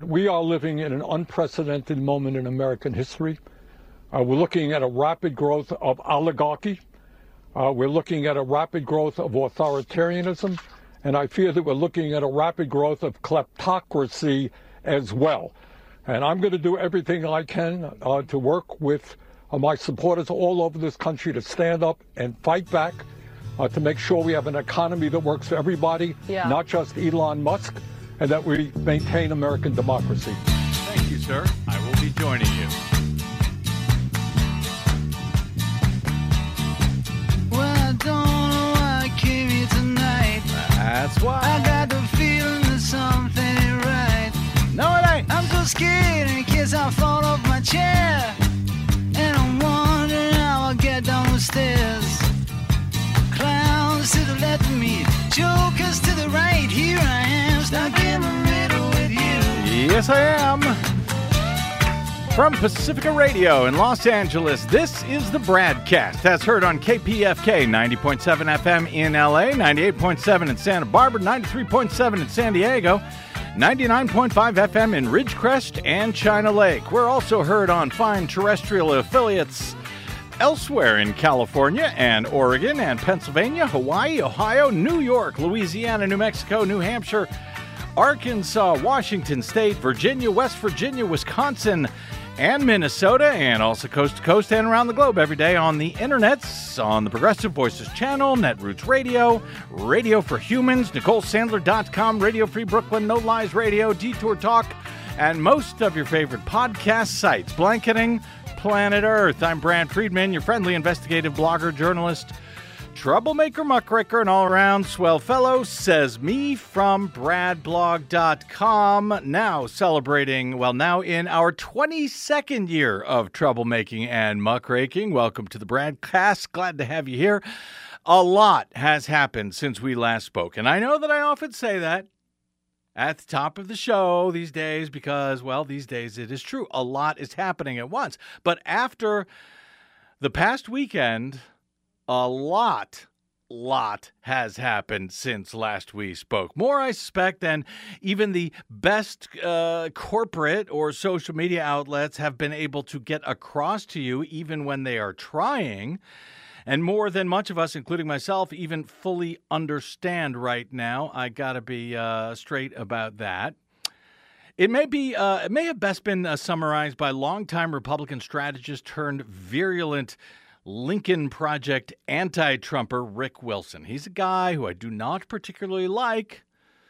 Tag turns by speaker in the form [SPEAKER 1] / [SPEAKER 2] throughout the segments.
[SPEAKER 1] We are living in an unprecedented moment in American history. We're looking at a rapid growth of oligarchy. We're looking at a rapid growth of authoritarianism. And I fear that we're looking at a rapid growth of kleptocracy as well. And I'm going to do everything I can to work with my supporters all over this country to stand up and fight back, to make sure we have an economy that works for everybody, not just Elon Musk, and that we maintain American democracy.
[SPEAKER 2] Thank you, sir. I will be joining you.
[SPEAKER 3] Well, I don't know why I came here tonight.
[SPEAKER 2] That's why.
[SPEAKER 3] I got the feeling that something ain't right.
[SPEAKER 2] No, it ain't.
[SPEAKER 3] I'm so scared in case I fall off my chair. And I'm wondering how I'll get down the stairs. Clowns to the left of me, jokers to the right. Here I am, stuck in the middle with you.
[SPEAKER 2] Yes, I am. From Pacifica Radio in Los Angeles, this is the Bradcast, as heard on KPFK 90.7 FM in LA, 98.7 in Santa Barbara, 93.7 in San Diego, 99.5 FM in Ridgecrest and China Lake. We're also heard on fine terrestrial affiliates elsewhere in California and Oregon and Pennsylvania, Hawaii, Ohio, New York, Louisiana, New Mexico, New Hampshire, Arkansas, Washington State, Virginia, West Virginia, Wisconsin, and Minnesota, and also coast to coast and around the globe every day on the internets, on the Progressive Voices channel, Netroots Radio, Radio for Humans, NicoleSandler.com, Radio Free Brooklyn, No Lies Radio, Detour Talk, and most of your favorite podcast sites, blanketing planet Earth. I'm Brad Friedman, your friendly investigative blogger, journalist, troublemaker, muckraker, and all-around swell fellow, says me from bradblog.com. Now celebrating, now in our 22nd year of troublemaking and muckraking. Welcome to the Bradcast. Glad to have you here. A lot has happened since we last spoke, and I know that I often say that at the top of the show these days because, these days it is true. A lot is happening at once. But after the past weekend, a lot has happened since last we spoke. More, I suspect, than even the best corporate or social media outlets have been able to get across to you, even when they are trying. And more than much of us, including myself, even fully understand right now. I got to be straight about that. It may have best been summarized by longtime Republican strategist turned virulent Lincoln Project anti-Trumper Rick Wilson. He's a guy who I do not particularly like.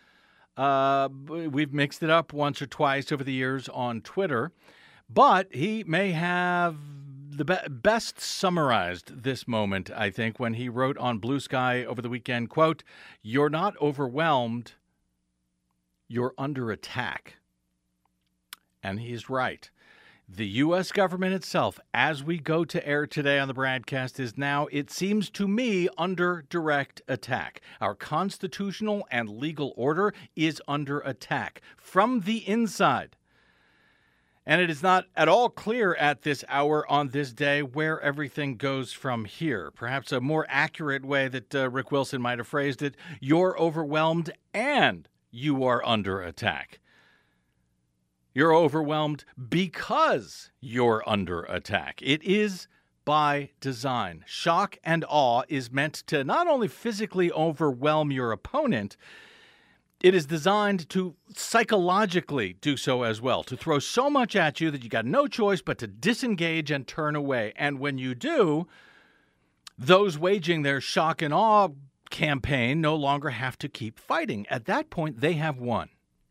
[SPEAKER 2] We've mixed it up once or twice over the years on Twitter, but he may have the best summarized this moment, I think, when he wrote on Blue Sky over the weekend, quote, "You're not overwhelmed, you're under attack." And he's right. The U.S. government itself, as we go to air today on the Bradcast, is now, it seems to me, under direct attack. Our constitutional and legal order is under attack from the inside. And it is not at all clear at this hour on this day where everything goes from here. Perhaps a more accurate way that Rick Wilson might have phrased it, you're overwhelmed and you are under attack. You're overwhelmed because you're under attack. It is by design. Shock and awe is meant to not only physically overwhelm your opponent, it is designed to psychologically do so as well, to throw so much at you that you got no choice but to disengage and turn away. And when you do, those waging their shock and awe campaign no longer have to keep fighting. At that point, they have won.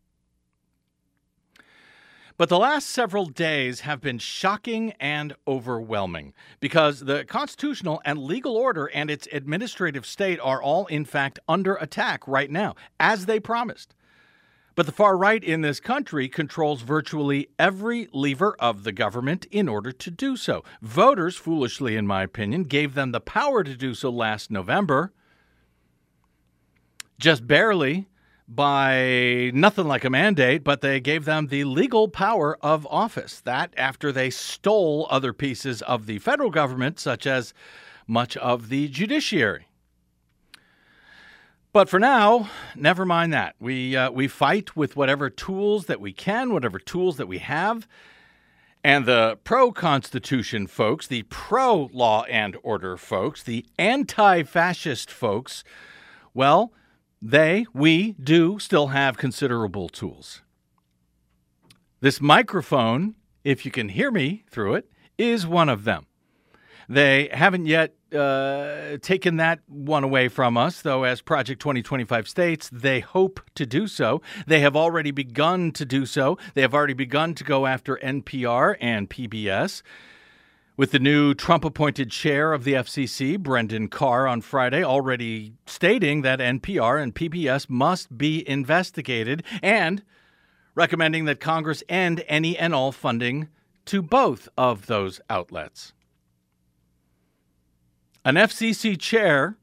[SPEAKER 2] But the last several days have been shocking and overwhelming because the constitutional and legal order and its administrative state are all, in fact, under attack right now, as they promised. But the far right in this country controls virtually every lever of the government in order to do so. Voters, foolishly in my opinion, gave them the power to do so last November. Just barely. By nothing like a mandate, but they gave them the legal power of office. That after they stole other pieces of the federal government, such as much of the judiciary. But for now, never mind that. We fight with whatever tools that we can, whatever tools that we have. And the pro-Constitution folks, the pro-law and order folks, the anti-fascist folks, well, we do still have considerable tools. This microphone, if you can hear me through it, is one of them. They haven't yet taken that one away from us, though, as Project 2025 states, they hope to do so. They have already begun to do so. They have already begun to go after NPR and PBS. With the new Trump-appointed chair of the FCC, Brendan Carr, on Friday, already stating that NPR and PBS must be investigated and recommending that Congress end any and all funding to both of those outlets. An FCC chair,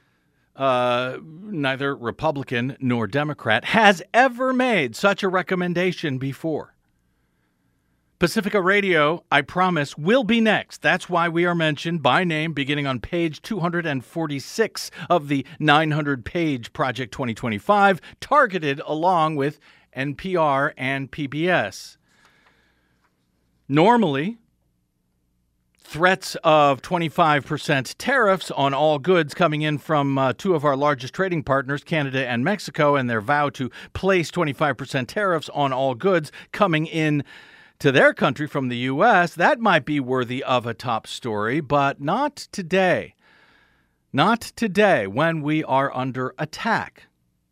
[SPEAKER 2] neither Republican nor Democrat, has ever made such a recommendation before. Pacifica Radio, I promise, will be next. That's why we are mentioned by name beginning on page 246 of the 900-page Project 2025, targeted along with NPR and PBS. Normally, threats of 25% tariffs on all goods coming in from two of our largest trading partners, Canada and Mexico, and their vow to place 25% tariffs on all goods coming in to their country from the U.S., that might be worthy of a top story, but not today. Not today, when we are under attack.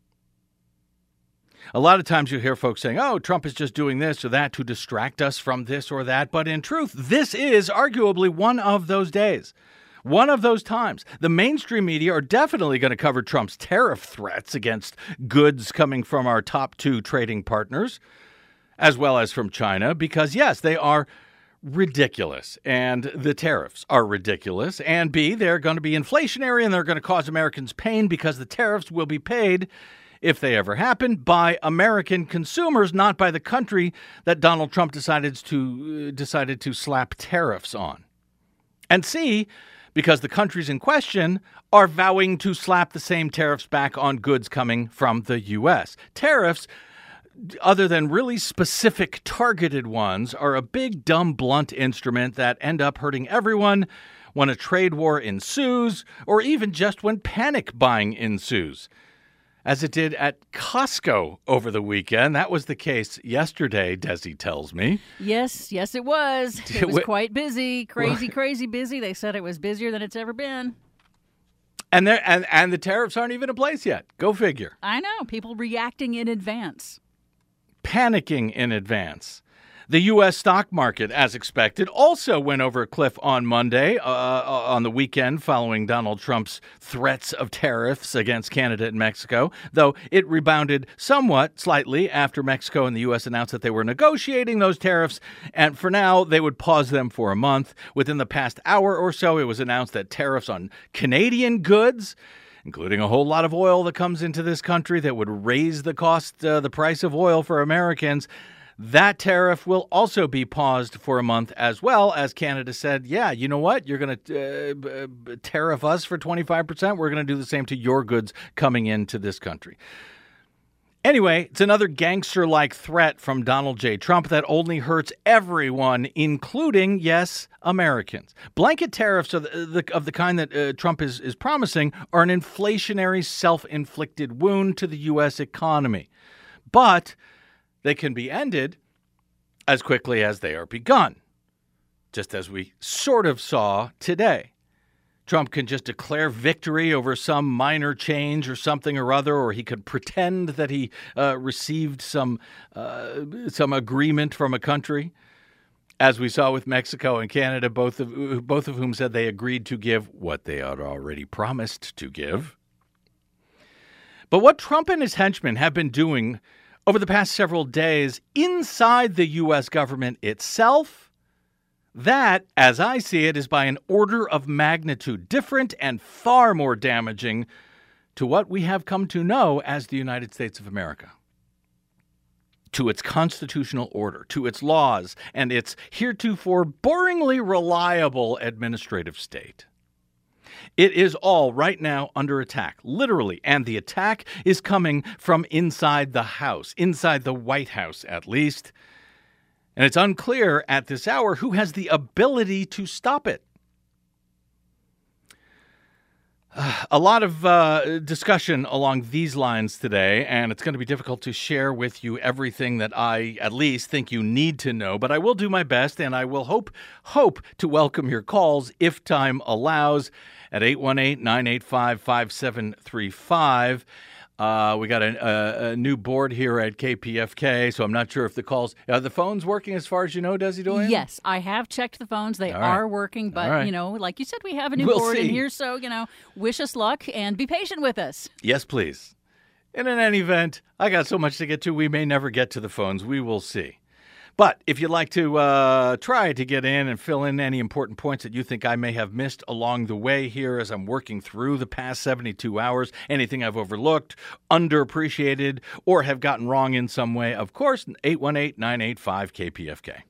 [SPEAKER 2] A lot of times you hear folks saying, oh, Trump is just doing this or that to distract us from this or that. But in truth, this is arguably one of those days, one of those times. The mainstream media are definitely going to cover Trump's tariff threats against goods coming from our top two trading partners, as well as from China, because, yes, they are ridiculous. And the tariffs are ridiculous. And B, they're going to be inflationary and they're going to cause Americans pain because the tariffs will be paid, if they ever happen, by American consumers, not by the country that Donald Trump decided to slap tariffs on. And C, because the countries in question are vowing to slap the same tariffs back on goods coming from the U.S. Tariffs, other than really specific targeted ones, are a big, dumb, blunt instrument that end up hurting everyone when a trade war ensues, or even just when panic buying ensues, as it did at Costco over the weekend. That was the case yesterday, Desi tells me.
[SPEAKER 4] Yes, it was. It was quite busy, crazy busy. They said it was busier than it's ever been.
[SPEAKER 2] And the tariffs aren't even in place yet. Go figure.
[SPEAKER 4] I know. People reacting in advance.
[SPEAKER 2] Panicking in advance. The U.S. stock market, as expected, also went over a cliff on Monday, on the weekend following Donald Trump's threats of tariffs against Canada and Mexico, though it rebounded somewhat slightly after Mexico and the U.S. announced that they were negotiating those tariffs, and for now, they would pause them for a month. Within the past hour or so, it was announced that tariffs on Canadian goods, including a whole lot of oil that comes into this country that would raise the price of oil for Americans, that tariff will also be paused for a month, as well as Canada said, yeah, you know what? You're going to tariff us for 25%. We're going to do the same to your goods coming into this country. Anyway, it's another gangster-like threat from Donald J. Trump that only hurts everyone, including, yes, Americans. Blanket tariffs of the kind that Trump is promising are an inflationary, self-inflicted wound to the U.S. economy. But they can be ended as quickly as they are begun, just as we sort of saw today. Trump can just declare victory over some minor change or something or other, or he could pretend that he received some agreement from a country, as we saw with Mexico and Canada, both of whom said they agreed to give what they had already promised to give. But what Trump and his henchmen have been doing over the past several days inside the U.S. government itself, that, as I see it, is by an order of magnitude different and far more damaging to what we have come to know as the United States of America, to its constitutional order, to its laws, and its heretofore boringly reliable administrative state. It is all right now under attack, literally, and the attack is coming from inside the House, inside the White House at least. And it's unclear at this hour who has the ability to stop it. A lot of discussion along these lines today, and it's going to be difficult to share with you everything that I at least think you need to know, but I will do my best, and I will hope to welcome your calls if time allows at 818-985-5735. We got a new board here at KPFK, so I'm not sure if the calls... Are the phones working as far as you know, Desi Doyen?
[SPEAKER 4] Yes, I have checked the phones. They
[SPEAKER 2] All
[SPEAKER 4] are
[SPEAKER 2] right.
[SPEAKER 4] working, but,
[SPEAKER 2] All right.
[SPEAKER 4] like you said, we have a new
[SPEAKER 2] We'll
[SPEAKER 4] board in
[SPEAKER 2] see.
[SPEAKER 4] here, so, wish us luck and be patient with us.
[SPEAKER 2] Yes, please. And in any event, I got so much to get to, we may never get to the phones. We will see. But if you'd like to try to get in and fill in any important points that you think I may have missed along the way here as I'm working through the past 72 hours, anything I've overlooked, underappreciated, or have gotten wrong in some way, of course, 818-985-KPFK.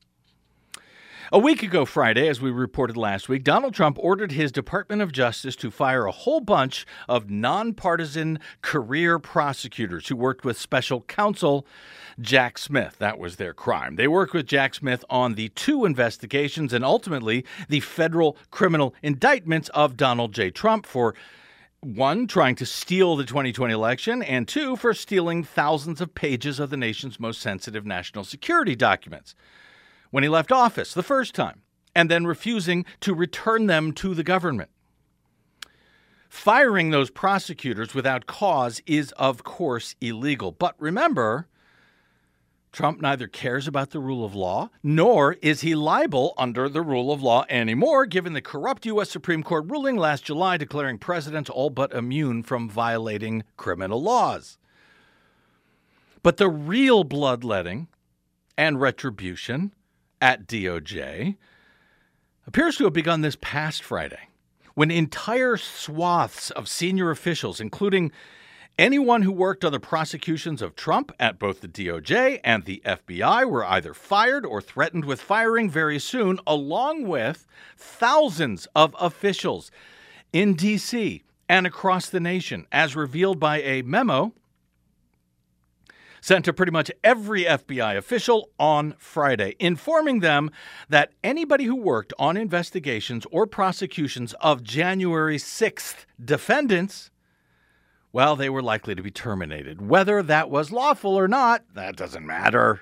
[SPEAKER 2] A week ago Friday, as we reported last week, Donald Trump ordered his Department of Justice to fire a whole bunch of nonpartisan career prosecutors who worked with special counsel Jack Smith. That was their crime. They worked with Jack Smith on the 2 investigations and ultimately the federal criminal indictments of Donald J. Trump for 1, trying to steal the 2020 election, and 2, for stealing thousands of pages of the nation's most sensitive national security documents when he left office the first time, and then refusing to return them to the government. Firing those prosecutors without cause is, of course, illegal. But remember, Trump neither cares about the rule of law, nor is he liable under the rule of law anymore, given the corrupt U.S. Supreme Court ruling last July declaring presidents all but immune from violating criminal laws. But the real bloodletting and retribution at DOJ appears to have begun this past Friday, when entire swaths of senior officials, including anyone who worked on the prosecutions of Trump at both the DOJ and the FBI, were either fired or threatened with firing very soon, along with thousands of officials in D.C. and across the nation, as revealed by a memo sent to pretty much every FBI official on Friday, informing them that anybody who worked on investigations or prosecutions of January 6th defendants, well, they were likely to be terminated. Whether that was lawful or not, that doesn't matter.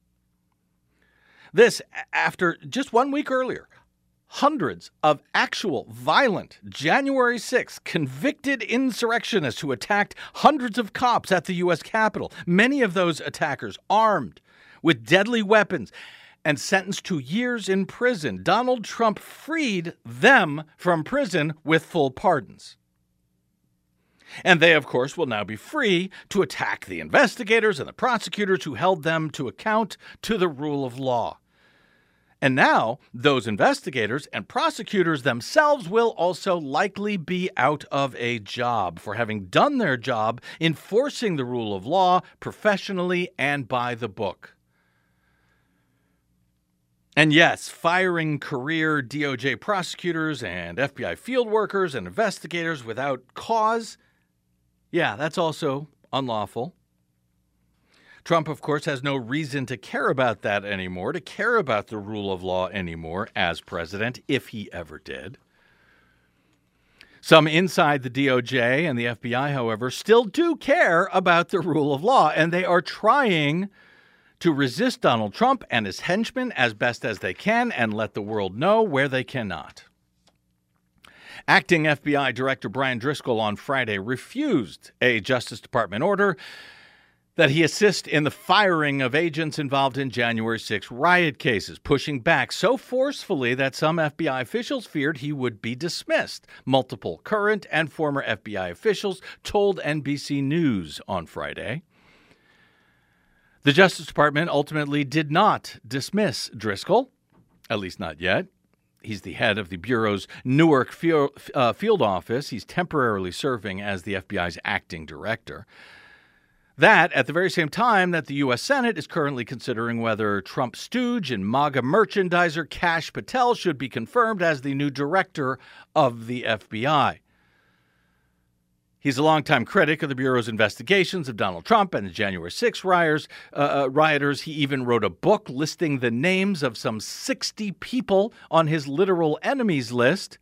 [SPEAKER 2] This after just 1 week earlier, hundreds of actual violent January 6th convicted insurrectionists who attacked hundreds of cops at the U.S. Capitol, many of those attackers armed with deadly weapons and sentenced to years in prison. Donald Trump freed them from prison with full pardons. And they, of course, will now be free to attack the investigators and the prosecutors who held them to account to the rule of law. And now, those investigators and prosecutors themselves will also likely be out of a job for having done their job enforcing the rule of law professionally and by the book. And yes, firing career DOJ prosecutors and FBI field workers and investigators without cause, yeah, that's also unlawful. Trump, of course, has no reason to care about that anymore, to care about the rule of law anymore as president, if he ever did. Some inside the DOJ and the FBI, however, still do care about the rule of law, and they are trying to resist Donald Trump and his henchmen as best as they can and let the world know where they cannot. Acting FBI Director Brian Driscoll on Friday refused a Justice Department order that he assist in the firing of agents involved in January 6 riot cases, pushing back so forcefully that some FBI officials feared he would be dismissed. Multiple current and former FBI officials told NBC News on Friday. The Justice Department ultimately did not dismiss Driscoll, at least not yet. He's the head of the Bureau's Newark field office. He's temporarily serving as the FBI's acting director. That at the very same time that the U.S. Senate is currently considering whether Trump stooge and MAGA merchandiser Kash Patel should be confirmed as the new director of the FBI. He's a longtime critic of the Bureau's investigations of Donald Trump and the January 6 rioters. He even wrote a book listing the names of some 60 people on his literal enemies list.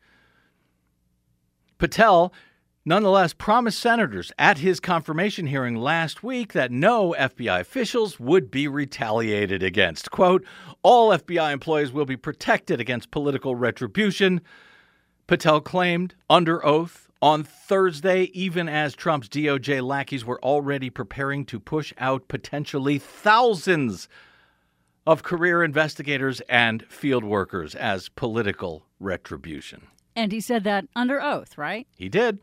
[SPEAKER 2] Patel nonetheless promised senators at his confirmation hearing last week that no FBI officials would be retaliated against. Quote, all FBI employees will be protected against political retribution, Patel claimed under oath on Thursday, even as Trump's DOJ lackeys were already preparing to push out potentially thousands of career investigators and field workers as political retribution.
[SPEAKER 4] And he said that under oath, right?
[SPEAKER 2] He did.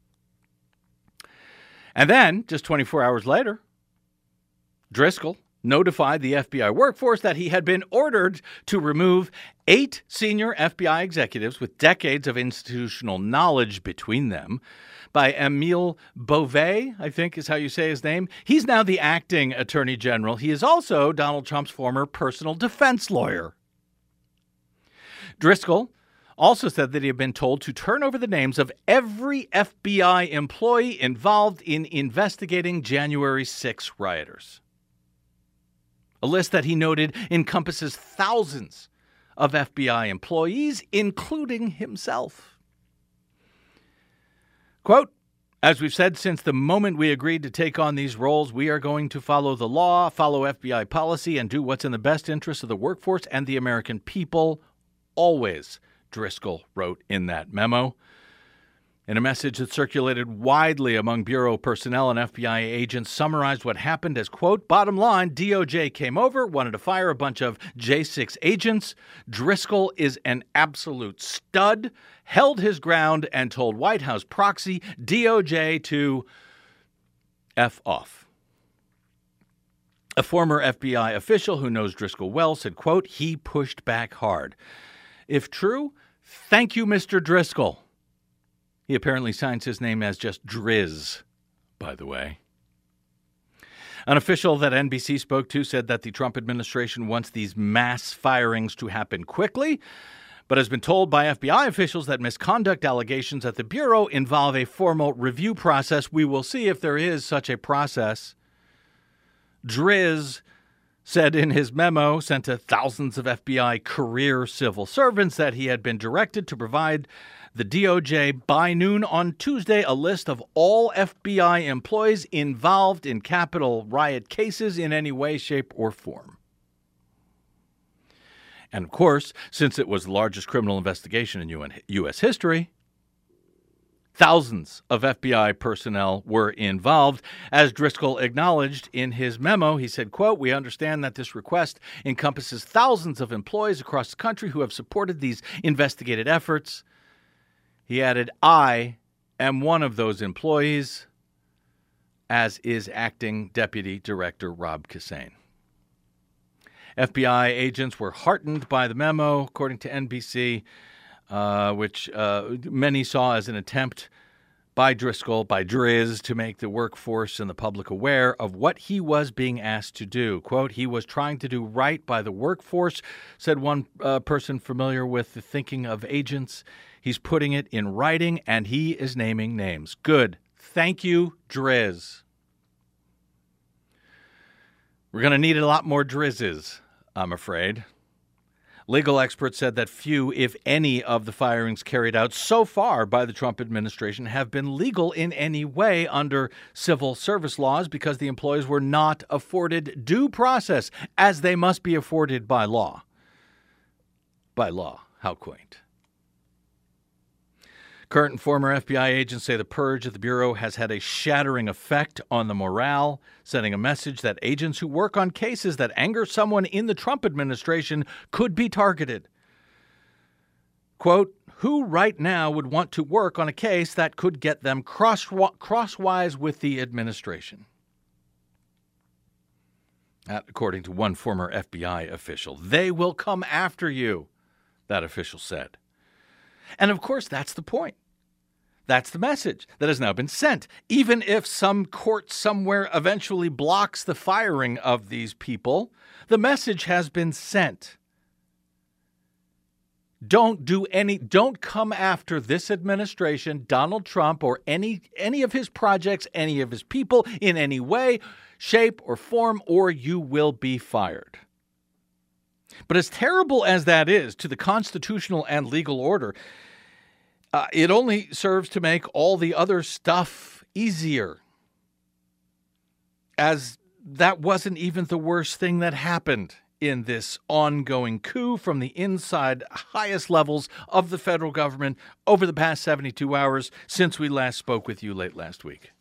[SPEAKER 2] And then, just 24 hours later, Driscoll notified the FBI workforce that he had been ordered to remove 8 senior FBI executives with decades of institutional knowledge between them by Emile Beauvais, I think is how you say his name. He's now the acting attorney general. He is also Donald Trump's former personal defense lawyer. Driscoll also said that he had been told to turn over the names of every FBI employee involved in investigating January 6 rioters. A list that he noted encompasses thousands of FBI employees, including himself. Quote, as we've said since the moment we agreed to take on these roles, we are going to follow the law, follow FBI policy, and do what's in the best interest of the workforce and the American people, always, Driscoll wrote in that memo. In a message that circulated widely among Bureau personnel and FBI agents, summarized what happened as, quote, bottom line, DOJ came over, wanted to fire a bunch of J6 agents. Driscoll is an absolute stud, held his ground, and told White House proxy DOJ to F off. A former FBI official who knows Driscoll well said, quote, he pushed back hard. If true, thank you, Mr. Driscoll. He apparently signs his name as just Driz, by the way. An official that NBC spoke to said that the Trump administration wants these mass firings to happen quickly, but has been told by FBI officials that misconduct allegations at the Bureau involve a formal review process. We will see if there is such a process. Driz said in his memo sent to thousands of FBI career civil servants that he had been directed to provide the DOJ by noon on Tuesday a list of all FBI employees involved in Capitol riot cases in any way, shape, or form. And of course, since it was the largest criminal investigation in U.S. history, thousands of FBI personnel were involved. As Driscoll acknowledged in his memo, he said, quote, we understand that this request encompasses thousands of employees across the country who have supported these investigative efforts. He added, I am one of those employees, as is acting Deputy Director Rob Kissane. FBI agents were heartened by the memo, according to NBC, which many saw as an attempt by Driscoll, by Driz, to make the workforce and the public aware of what he was being asked to do. Quote, he was trying to do right by the workforce, said one person familiar with the thinking of agents. He's putting it in writing, and he is naming names. Good. Thank you, Driz. We're going to need a lot more Drizzes, I'm afraid. Legal experts said that few, if any, of the firings carried out so far by the Trump administration have been legal in any way under civil service laws because the employees were not afforded due process, as they must be afforded by law. By law. How quaint. Current and former FBI agents say the purge at the Bureau has had a shattering effect on the morale, sending a message that agents who work on cases that anger someone in the Trump administration could be targeted. Quote, who right now would want to work on a case that could get them crosswise with the administration? That, according to one former FBI official. They will come after you, that official said. And of course, that's the point. That's the message that has now been sent. Even if some court somewhere eventually blocks the firing of these people, the message has been sent. Don't come after this administration, Donald Trump, or any of his projects, any of his people in any way, shape, or form, or you will be fired. But as terrible as that is to the constitutional and legal order, it only serves to make all the other stuff easier. As that wasn't even the worst thing that happened in this ongoing coup from the inside highest levels of the federal government over the past 72 hours since we last spoke with you late last week.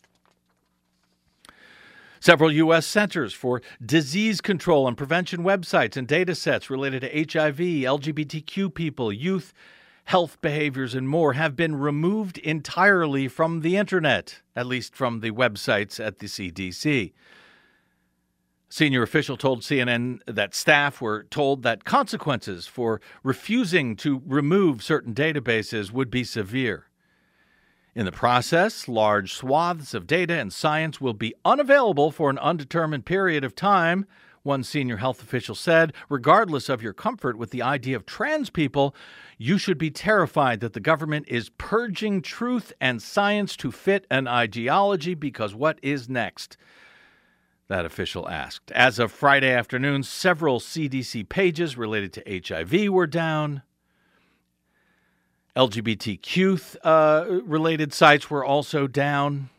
[SPEAKER 2] Several U.S. Centers for Disease Control and Prevention websites and data sets related to HIV, LGBTQ people, youth health behaviors, and more have been removed entirely from the internet, at least from the websites at the CDC. Senior official told CNN that staff were told that consequences for refusing to remove certain databases would be severe. In the process, large swaths of data and science will be unavailable for an undetermined period of time, one senior health official said. Regardless of your comfort with the idea of trans people, you should be terrified that the government is purging truth and science to fit an ideology, because what is next? That official asked. As of Friday afternoon, several CDC pages related to HIV were down. LGBTQ related sites were also down.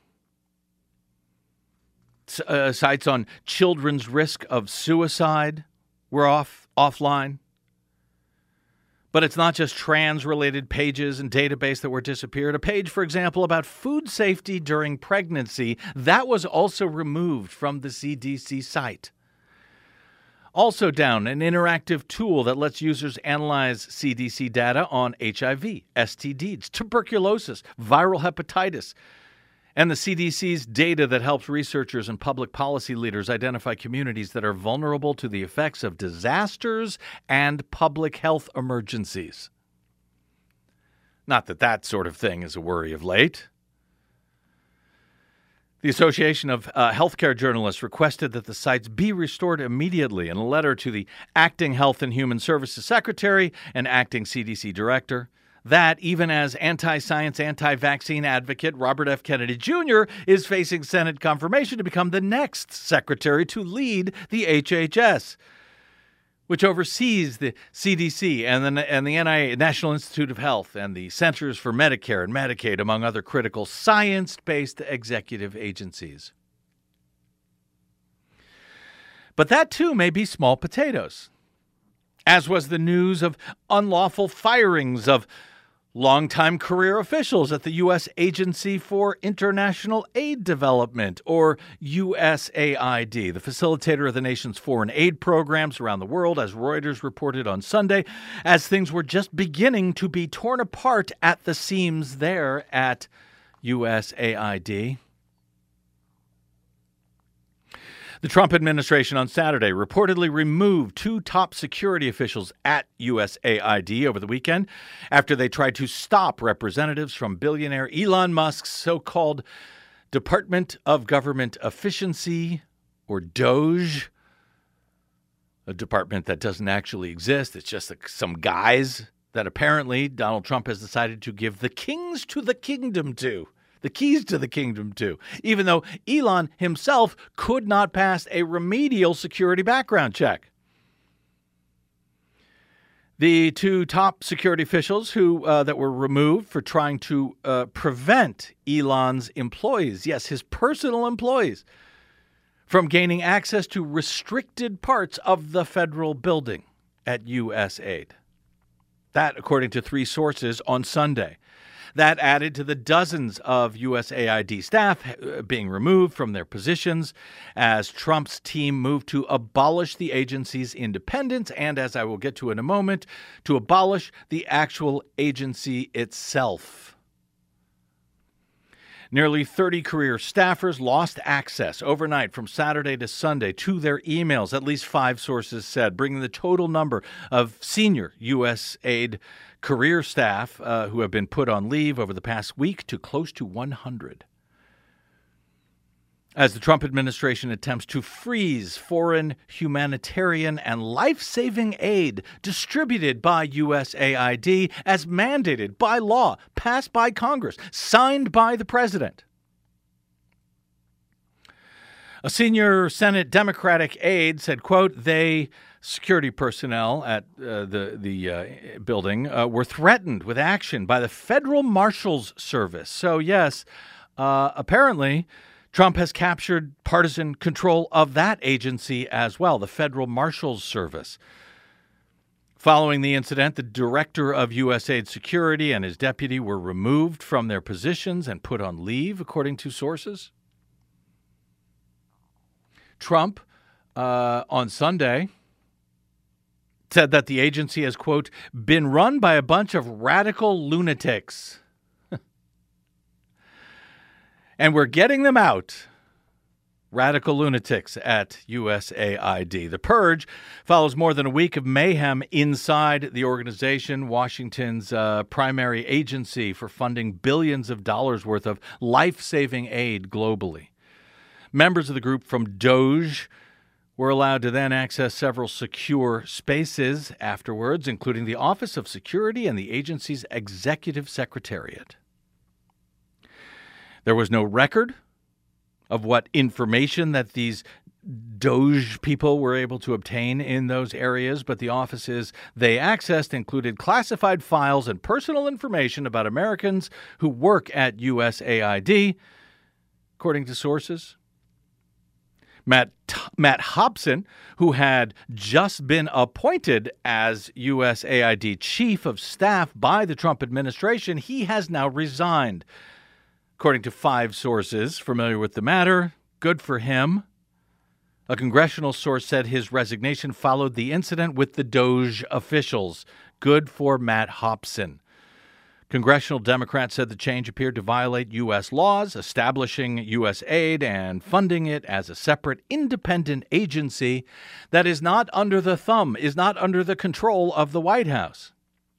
[SPEAKER 2] Sites on children's risk of suicide were offline. But it's not just trans-related pages and database that were disappeared. A page, for example, about food safety during pregnancy, that was also removed from the CDC site. Also down, an interactive tool that lets users analyze CDC data on HIV, STDs, tuberculosis, viral hepatitis, and the CDC's data that helps researchers and public policy leaders identify communities that are vulnerable to the effects of disasters and public health emergencies. Not that that sort of thing is a worry of late. The Association of Healthcare Journalists requested that the sites be restored immediately in a letter to the acting Health and Human Services Secretary and acting CDC Director. That, even as anti-science, anti-vaccine advocate Robert F. Kennedy Jr. is facing Senate confirmation to become the next secretary to lead the HHS, which oversees the CDC and the NIH, National Institute of Health, and the Centers for Medicare and Medicaid, among other critical science-based executive agencies. But that, too, may be small potatoes, as was the news of unlawful firings of longtime career officials at the U.S. Agency for International Aid Development, or USAID, the facilitator of the nation's foreign aid programs around the world, as Reuters reported on Sunday, as things were just beginning to be torn apart at the seams there at USAID. The Trump administration on Saturday reportedly removed 2 top security officials at USAID over the weekend after they tried to stop representatives from billionaire Elon Musk's so-called Department of Government Efficiency, or DOGE, a department that doesn't actually exist. It's just some guys that apparently Donald Trump has decided to give the keys to the kingdom to, even though Elon himself could not pass a remedial security background check. The 2 top security officials who that were removed for trying to prevent Elon's employees, yes, his personal employees, from gaining access to restricted parts of the federal building at USAID. That, according to 3 sources on Sunday. That added to the dozens of USAID staff being removed from their positions as Trump's team moved to abolish the agency's independence and, as I will get to in a moment, to abolish the actual agency itself. Nearly 30 career staffers lost access overnight from Saturday to Sunday to their emails, at least 5 sources said, bringing the total number of senior USAID career staff who have been put on leave over the past week to close to 100. As the Trump administration attempts to freeze foreign humanitarian and life-saving aid distributed by USAID as mandated by law, passed by Congress, signed by the president. A senior Senate Democratic aide said, quote, security personnel at the building were threatened with action by the Federal Marshals Service. So, yes, apparently Trump has captured partisan control of that agency as well, the Federal Marshals Service. Following the incident, the director of USAID Security and his deputy were removed from their positions and put on leave, according to sources. Trump, on Sunday, said that the agency has, quote, been run by a bunch of radical lunatics. And we're getting them out. Radical lunatics at USAID. The purge follows more than a week of mayhem inside the organization, Washington's primary agency for funding billions of dollars worth of life-saving aid globally. Members of the group from DOGE were allowed to then access several secure spaces afterwards, including the Office of Security and the agency's executive secretariat. There was no record of what information that these DOGE people were able to obtain in those areas, but the offices they accessed included classified files and personal information about Americans who work at USAID, according to sources. Matt Hobson, who had just been appointed as USAID chief of staff by the Trump administration, he has now resigned. According to 5 sources familiar with the matter, good for him. A congressional source said his resignation followed the incident with the DOGE officials. Good for Matt Hobson. Congressional Democrats said the change appeared to violate U.S. laws, establishing USAID and funding it as a separate independent agency that is not under the thumb, is not under the control of the White House.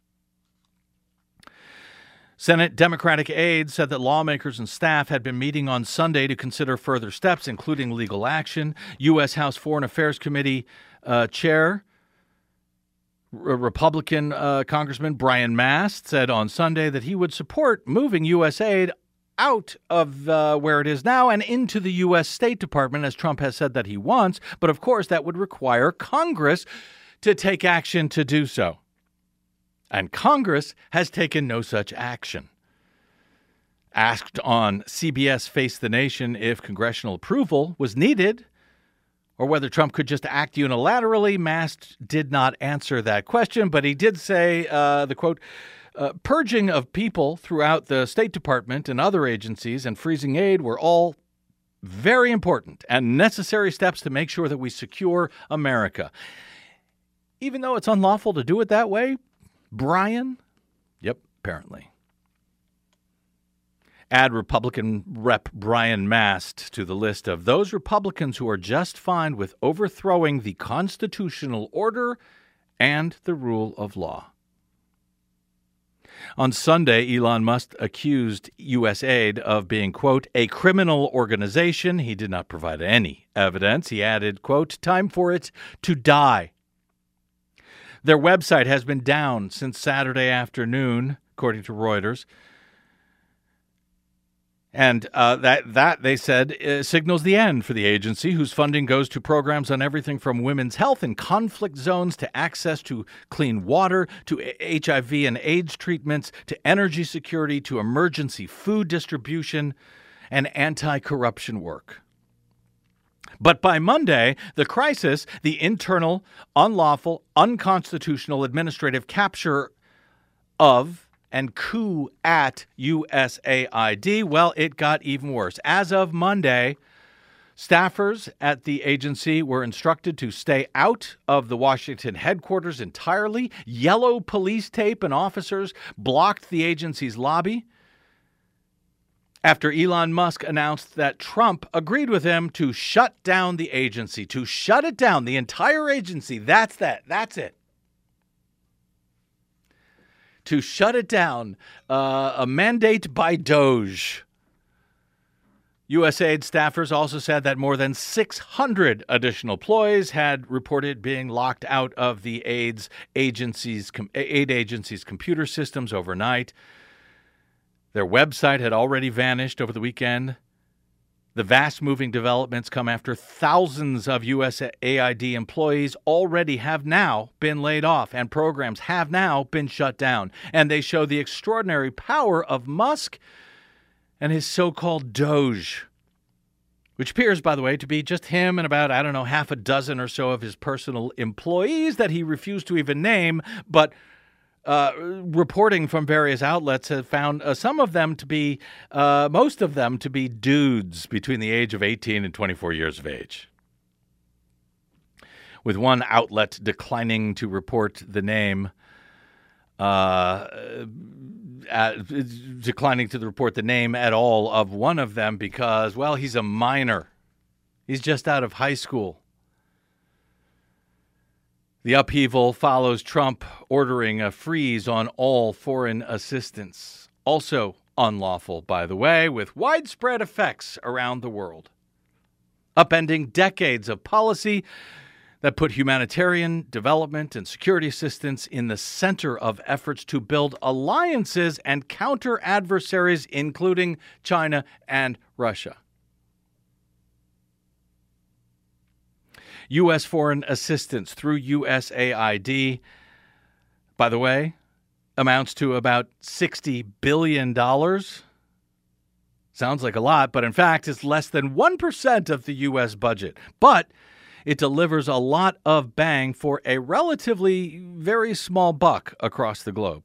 [SPEAKER 2] Senate Democratic aides said that lawmakers and staff had been meeting on Sunday to consider further steps, including legal action. U.S. House Foreign Affairs Committee Chair, Republican Congressman Brian Mast, said on Sunday that he would support moving USAID out of where it is now and into the U.S. State Department, as Trump has said that he wants. But, of course, that would require Congress to take action to do so. And Congress has taken no such action. Asked on CBS Face the Nation if congressional approval was needed or whether Trump could just act unilaterally, Mast did not answer that question, but he did say, the quote, purging of people throughout the State Department and other agencies and freezing aid were all very important and necessary steps to make sure that we secure America. Even though it's unlawful to do it that way, Brian? Yep, apparently. Add Republican Rep. Brian Mast to the list of those Republicans who are just fine with overthrowing the constitutional order and the rule of law. On Sunday, Elon Musk accused USAID of being, quote, a criminal organization. He did not provide any evidence. He added, quote, time for it to die. Their website has been down since Saturday afternoon, according to Reuters. And that they said, signals the end for the agency, whose funding goes to programs on everything from women's health in conflict zones to access to clean water, to HIV and AIDS treatments, to energy security, to emergency food distribution, and anti-corruption work. But by Monday, the crisis, the internal, unlawful, unconstitutional administrative capture of and coup at USAID, well, it got even worse. As of Monday, staffers at the agency were instructed to stay out of the Washington headquarters entirely. Yellow police tape and officers blocked the agency's lobby. after Elon Musk announced that Trump agreed with him to shut down the agency, to shut it down, the entire agency. That's it. To shut it down, a mandate by DOJ. USAID staffers also said that more than 600 additional employees had reported being locked out of the aid agency's computer systems overnight. Their website had already vanished over the weekend. The vast moving developments come after thousands of USAID employees already have now been laid off and programs have now been shut down. And they show the extraordinary power of Musk and his so-called DOJ, which appears, by the way, to be just him and about, half a dozen or so of his personal employees that he refused to even name, but reporting from various outlets have found some of them to be, most of them to be dudes between the age of 18 and 24 years of age. With one outlet declining to report the name, at all of one of them because, well, he's a minor. He's just out of high school. The upheaval follows Trump ordering a freeze on all foreign assistance. Also unlawful, by the way, with widespread effects around the world. Upending decades of policy that put humanitarian development and security assistance in the center of efforts to build alliances and counter adversaries, including China and Russia. U.S. foreign assistance through USAID, by the way, amounts to about $60 billion. Sounds like a lot, but in fact, it's less than 1% of the U.S. budget. But it delivers a lot of bang for a relatively very small buck across the globe.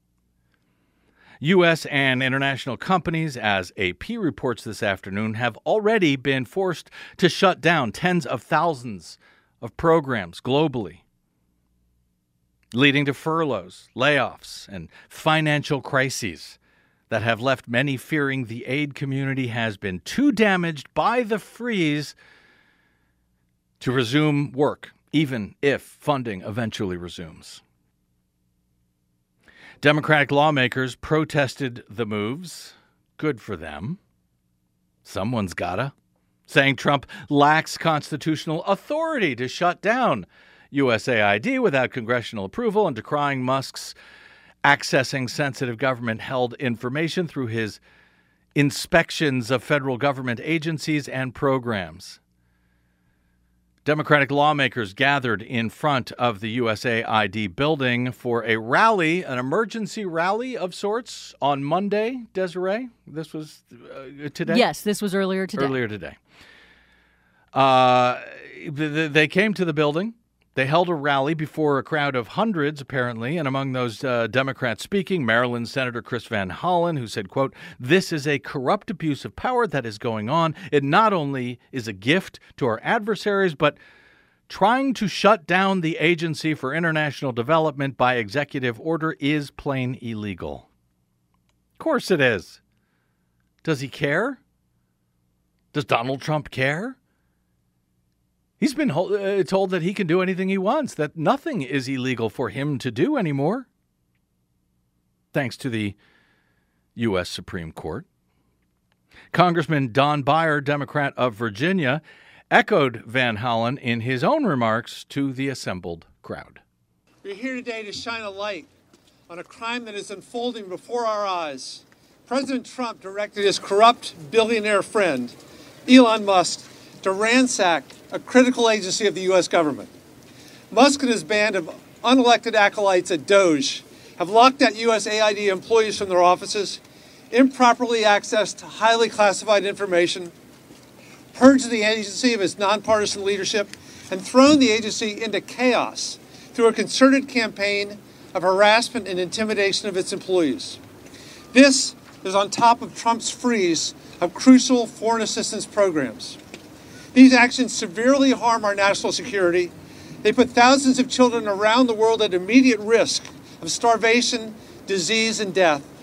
[SPEAKER 2] U.S. and international companies, as AP reports this afternoon, have already been forced to shut down tens of thousands of programs globally, leading to furloughs, layoffs, and financial crises that have left many fearing the aid community has been too damaged by the freeze to resume work, even if funding eventually resumes. Democratic lawmakers protested the moves. Good for them. Someone's gotta. Saying Trump lacks constitutional authority to shut down USAID without congressional approval and decrying Musk's accessing sensitive government-held information through his inspections of federal government agencies and programs. Democratic lawmakers gathered in front of the USAID building for a rally, an emergency rally of sorts, on Monday, Desiree. This was today?
[SPEAKER 4] Yes, this was earlier today.
[SPEAKER 2] They came to the building. They held a rally before a crowd of hundreds, apparently, and among those Democrats speaking, Maryland Senator Chris Van Hollen, who said, quote, "This is a corrupt abuse of power that is going on. It not only is a gift to our adversaries, but trying to shut down the Agency for International Development by executive order is plain illegal." Of course it is. Does he care? Does Donald Trump care? He's been told that he can do anything he wants, that nothing is illegal for him to do anymore, thanks to the U.S. Supreme Court. Congressman Don Beyer, Democrat of Virginia, echoed Van Hollen in his own remarks to the assembled crowd.
[SPEAKER 5] We're here today to shine a light on a crime that is unfolding before our eyes. President Trump directed his corrupt billionaire friend, Elon Musk, to ransack a critical agency of the U.S. government. Musk and his band of unelected acolytes at DOJ have locked out USAID employees from their offices, improperly accessed highly classified information, purged the agency of its nonpartisan leadership, and thrown the agency into chaos through a concerted campaign of harassment and intimidation of its employees. This is on top of Trump's freeze of crucial foreign assistance programs. These actions severely harm our national security. They put thousands of children around the world at immediate risk of starvation, disease, and death.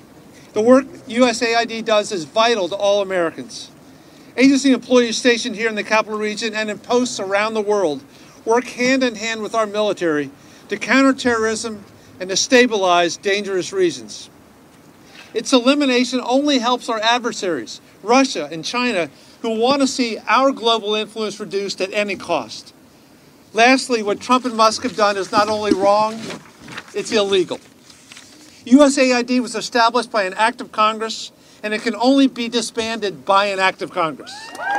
[SPEAKER 5] The work USAID does is vital to all Americans. Agency employees stationed here in the capital region and in posts around the world work hand in hand with our military to counter terrorism and to stabilize dangerous regions. Its elimination only helps our adversaries, Russia and China, who want to see our global influence reduced at any cost. Lastly, what Trump and Musk have done is not only wrong, it's illegal. USAID was established by an act of Congress, and it can only be disbanded by an act of Congress.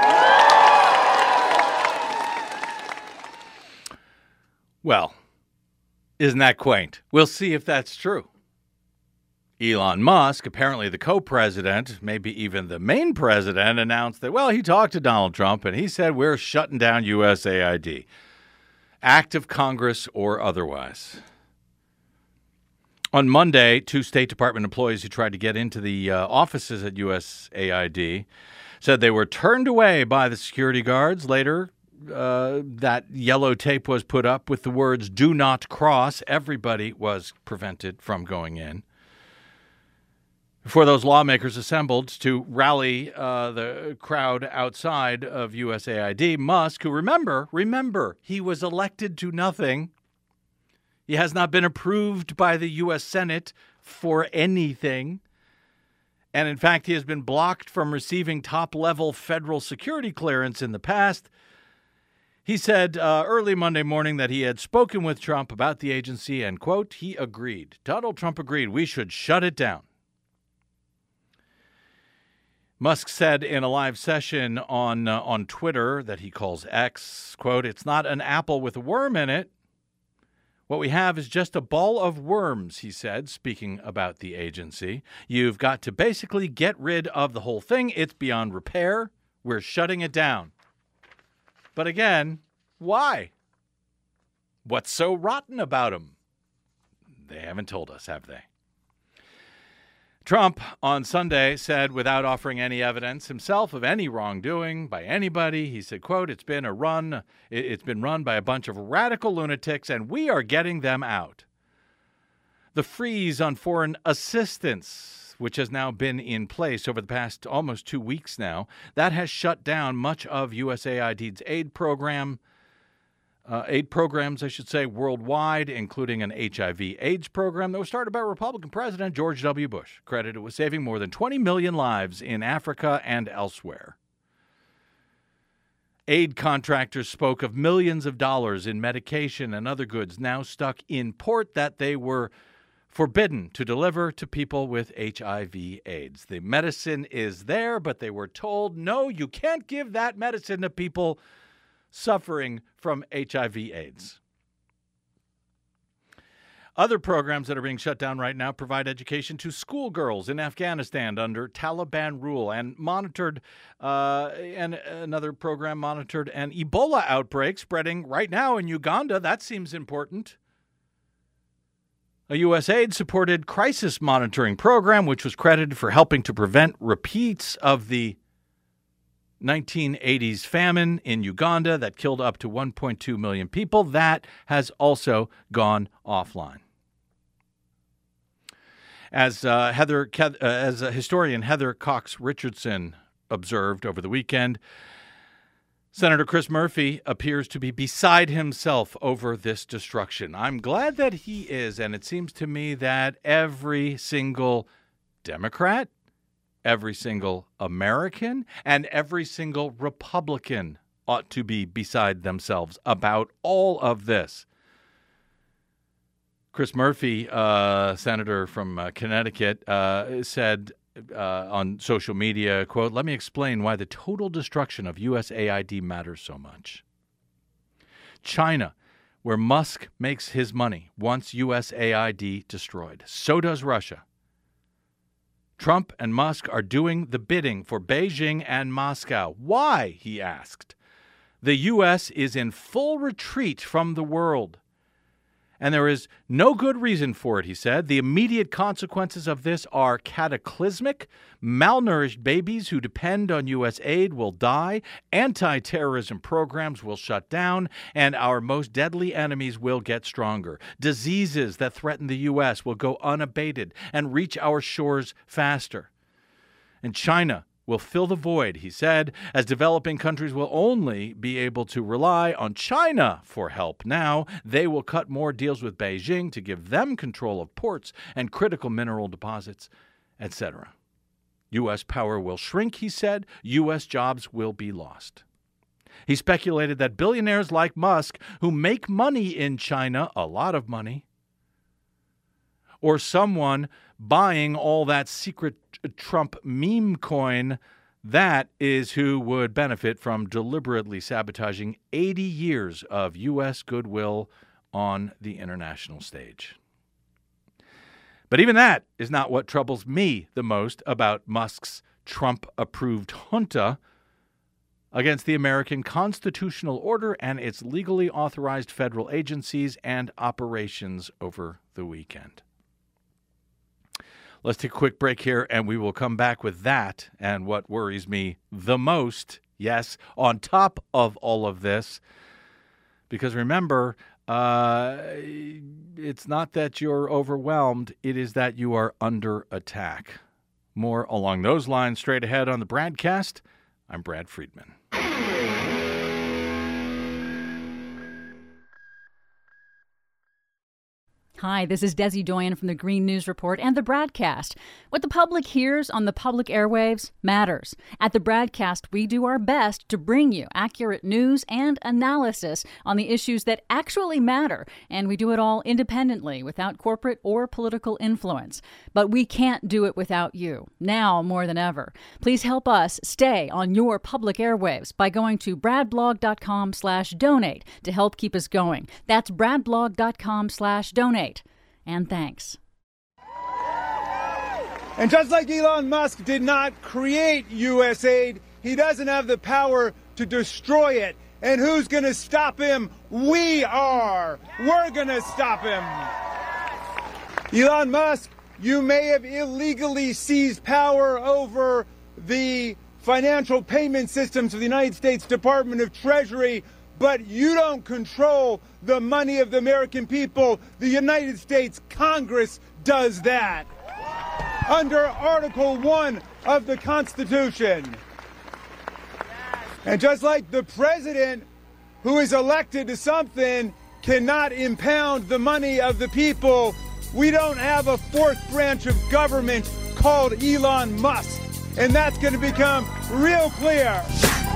[SPEAKER 2] Well, isn't that quaint? We'll see if that's true. Elon Musk, apparently the co-president, maybe even the main president, announced that, well, he talked to Donald Trump and he said we're shutting down USAID. Act of Congress or otherwise. On Monday, 2 State Department employees who tried to get into the offices at USAID said they were turned away by the security guards. Later, that yellow tape was put up with the words, "Do not cross." Everybody was prevented from going in. Before those lawmakers assembled to rally the crowd outside of USAID, Musk, who remember, he was elected to nothing. He has not been approved by the U.S. Senate for anything. And in fact, he has been blocked from receiving top-level federal security clearance in the past. He said early Monday morning that he had spoken with Trump about the agency and, quote, he agreed. Donald Trump agreed we should shut it down. Musk said in a live session on Twitter that he calls X, quote, it's not an apple with a worm in it. What we have is just a ball of worms, he said, speaking about the agency. You've got to basically get rid of the whole thing. It's beyond repair. We're shutting it down. But again, why? What's so rotten about him? They haven't told us, have they? Trump on Sunday said, without offering any evidence himself of any wrongdoing by anybody, he said, quote, it's been run by a bunch of radical lunatics, and we are getting them out. The freeze on foreign assistance, which has now been in place over the past almost 2 weeks now, that has shut down much of USAID's aid programs, worldwide, including an HIV/AIDS program that was started by Republican President George W. Bush, credited with saving more than 20 million lives in Africa and elsewhere. Aid contractors spoke of millions of dollars in medication and other goods now stuck in port that they were forbidden to deliver to people with HIV/AIDS. The medicine is there, but they were told, no, you can't give that medicine to people suffering from HIV/AIDS. Other programs that are being shut down right now provide education to schoolgirls in Afghanistan under Taliban rule and monitored, and another program monitored an Ebola outbreak spreading right now in Uganda. That seems important. A USAID-supported crisis monitoring program, which was credited for helping to prevent repeats of the 1980s famine in Uganda that killed up to 1.2 million people, that has also gone offline. As historian Heather Cox Richardson observed over the weekend, Senator Chris Murphy appears to be beside himself over this destruction. I'm glad that he is, and it seems to me that every single Democrat, every single American, and every single Republican ought to be beside themselves about all of this. Chris Murphy, senator from Connecticut, said on social media, quote, let me explain why the total destruction of USAID matters so much. China, where Musk makes his money, wants USAID destroyed. So does Russia. Trump and Musk are doing the bidding for Beijing and Moscow. Why, he asked. The U.S. is in full retreat from the world. And there is no good reason for it, he said. The immediate consequences of this are cataclysmic. Malnourished babies who depend on U.S. aid will die. Anti-terrorism programs will shut down. And our most deadly enemies will get stronger. Diseases that threaten the U.S. will go unabated and reach our shores faster. And China will fill the void, he said, as developing countries will only be able to rely on China for help now. They will cut more deals with Beijing to give them control of ports and critical mineral deposits, etc. U.S. power will shrink, he said. U.S. jobs will be lost. He speculated that billionaires like Musk, who make money in China, a lot of money, or someone buying all that secret Trump meme coin, that is who would benefit from deliberately sabotaging 80 years of U.S. goodwill on the international stage. But even that is not what troubles me the most about Musk's Trump-approved junta against the American constitutional order and its legally authorized federal agencies and operations over the weekend. Let's take a quick break here, and we will come back with that and what worries me the most, yes, on top of all of this. Because remember, it's not that you're overwhelmed, it is that you are under attack. More along those lines straight ahead on the Bradcast. I'm Brad Friedman.
[SPEAKER 4] Hi, this is Desi Doyen from the Green News Report and the Bradcast. What the public hears on the public airwaves matters. At the Bradcast, we do our best to bring you accurate news and analysis on the issues that actually matter, and we do it all independently, without corporate or political influence. But we can't do it without you, now more than ever. Please help us stay on your public airwaves by going to bradblog.com/donate to help keep us going. That's bradblog.com/donate. And thanks.
[SPEAKER 6] And just like Elon Musk did not create U.S. aid, he doesn't have the power to destroy it. And who's going to stop him? We are. We're going to stop him. Elon Musk, you may have illegally seized power over the financial payment systems of the United States Department of Treasury, but you don't control the money of the American people. The United States Congress does that under Article 1 of the Constitution. And just like the president who is elected to something cannot impound the money of the people, we don't have a fourth branch of government called Elon Musk. And that's going to become real clear.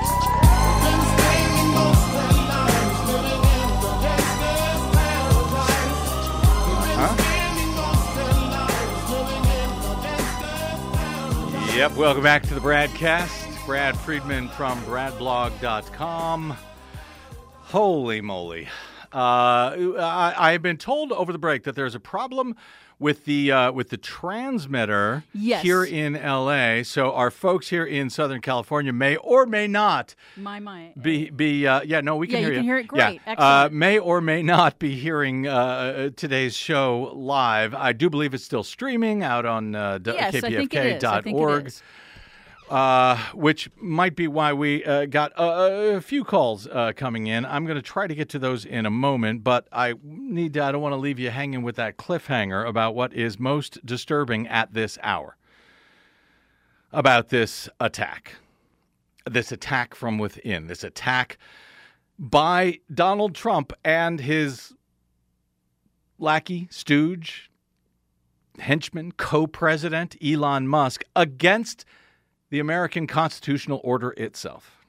[SPEAKER 2] Yep, welcome back to the Bradcast. Brad Friedman from bradblog.com. Holy moly. I've been told over the break that there's a problem with the transmitter here in L.A. So our folks here in Southern California may or may not
[SPEAKER 4] We
[SPEAKER 2] can
[SPEAKER 4] hear
[SPEAKER 2] you.
[SPEAKER 4] You can hear it great.
[SPEAKER 2] Yeah.
[SPEAKER 4] Excellent.
[SPEAKER 2] May or may not be hearing today's show live. I do believe it's still streaming out on kpfk.org. Which might be why we got a few calls coming in. I'm going to try to get to those in a moment, but I don't want to leave you hanging with that cliffhanger about what is most disturbing at this hour about this attack from within, this attack by Donald Trump and his lackey, stooge, henchman, co-president Elon Musk against the American constitutional order itself.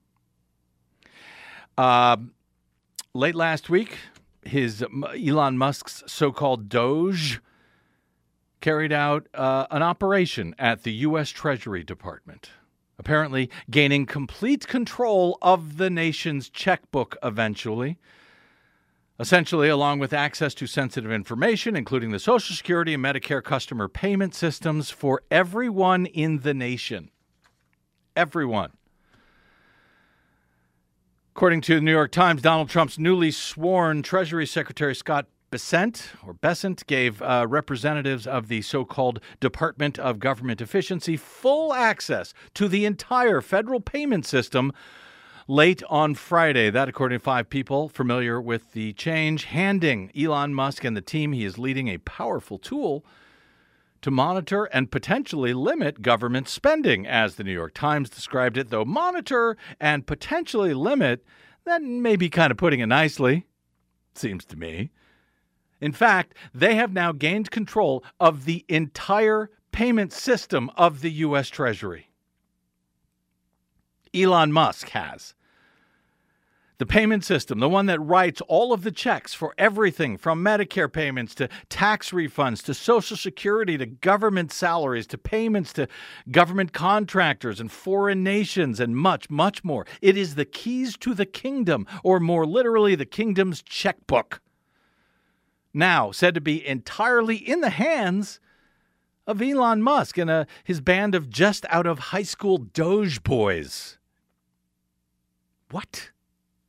[SPEAKER 2] Late last week, Elon Musk's so-called Doge carried out an operation at the U.S. Treasury Department, apparently gaining complete control of the nation's checkbook eventually, essentially along with access to sensitive information, including the Social Security and Medicare customer payment systems for everyone in the nation. Everyone. According to the New York Times, Donald Trump's newly sworn Treasury Secretary Scott Bessent gave representatives of the so-called Department of Government Efficiency full access to the entire federal payment system late on Friday. That, according to 5 people familiar with the change, handing Elon Musk and the team he is leading a powerful tool to monitor and potentially limit government spending, as the New York Times described it. Though monitor and potentially limit, that may be kind of putting it nicely, seems to me. In fact, they have now gained control of the entire payment system of the U.S. Treasury. Elon Musk has. The payment system, the one that writes all of the checks for everything from Medicare payments to tax refunds to Social Security to government salaries to payments to government contractors and foreign nations and much, much more. It is the keys to the kingdom, or more literally, the kingdom's checkbook. Now said to be entirely in the hands of Elon Musk and his band of just out of high school Doge boys. What?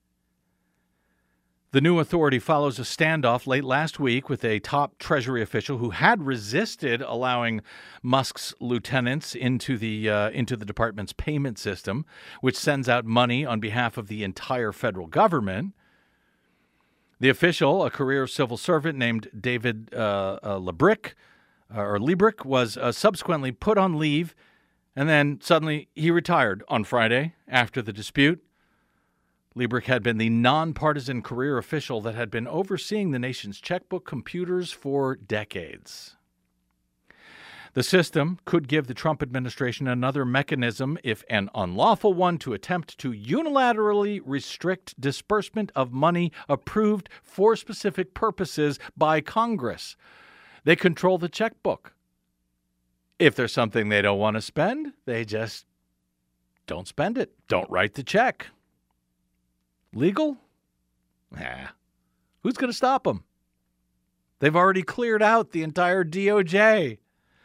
[SPEAKER 2] The new authority follows a standoff late last week with a top Treasury official who had resisted allowing Musk's lieutenants into the department's payment system, which sends out money on behalf of the entire federal government. The official, a career civil servant named David Liebrecht, was subsequently put on leave, and then suddenly he retired on Friday after the dispute. Liebrecht had been the nonpartisan career official that had been overseeing the nation's checkbook computers for decades. The system could give the Trump administration another mechanism, if an unlawful one, to attempt to unilaterally restrict disbursement of money approved for specific purposes by Congress. They control the checkbook. If there's something they don't want to spend, they just don't spend it. Don't write the check. Legal? Who's going to stop them? They've already cleared out the entire DOJ.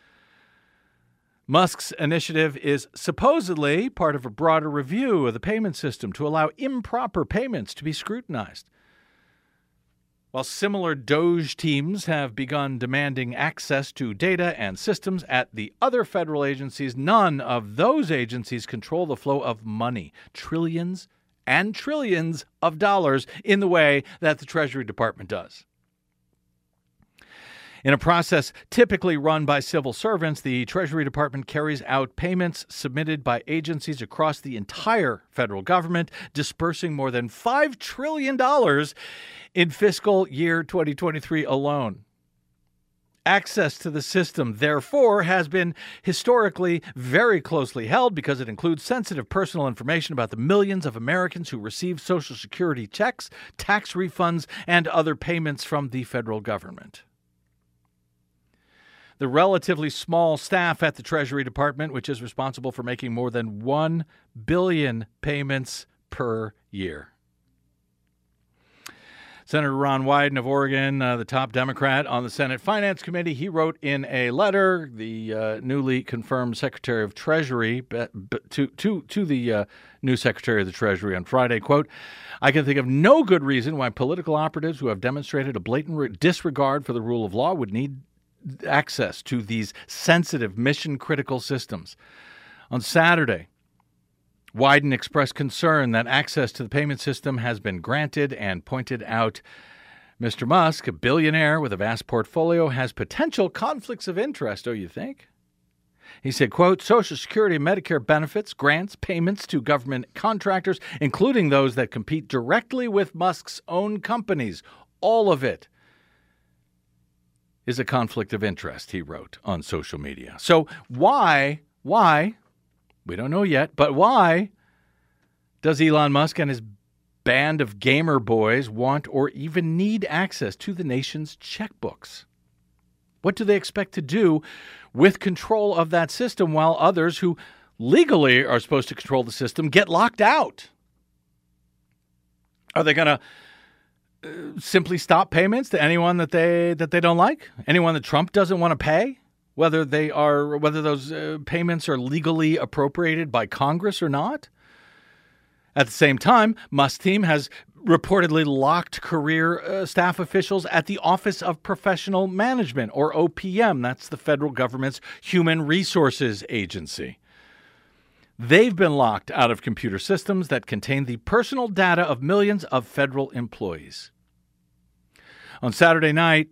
[SPEAKER 2] Musk's initiative is supposedly part of a broader review of the payment system to allow improper payments to be scrutinized. While similar Doge teams have begun demanding access to data and systems at the other federal agencies, none of those agencies control the flow of money, trillions and trillions of dollars, in the way that the Treasury Department does. In a process typically run by civil servants, the Treasury Department carries out payments submitted by agencies across the entire federal government, dispersing more than $5 trillion in fiscal year 2023 alone. Access to the system, therefore, has been historically very closely held because it includes sensitive personal information about the millions of Americans who receive Social Security checks, tax refunds, and other payments from the federal government. The relatively small staff at the Treasury Department, which is responsible for making more than 1 billion payments per year. Senator Ron Wyden of Oregon, the top Democrat on the Senate Finance Committee, he wrote in a letter, the newly confirmed Secretary of Treasury, to the new Secretary of the Treasury on Friday, quote, "I can think of no good reason why political operatives who have demonstrated a blatant disregard for the rule of law would need access to these sensitive, mission-critical systems." On Saturday, Wyden expressed concern that access to the payment system has been granted and pointed out Mr. Musk, a billionaire with a vast portfolio, has potential conflicts of interest, you think? He said, quote, "Social Security and Medicare benefits, grants, payments to government contractors, including those that compete directly with Musk's own companies, all of it is a conflict of interest," he wrote on social media. So why, we don't know yet, but why does Elon Musk and his band of gamer boys want or even need access to the nation's checkbooks? What do they expect to do with control of that system while others who legally are supposed to control the system get locked out? Are they going to simply stop payments to anyone that they don't like? Anyone that Trump doesn't want to pay? Whether those payments are legally appropriated by Congress or not? At the same time, Musk's team has reportedly locked career staff officials at the Office of Professional Management, or OPM. That's the federal government's human resources agency. They've been locked out of computer systems that contain the personal data of millions of federal employees. On Saturday night,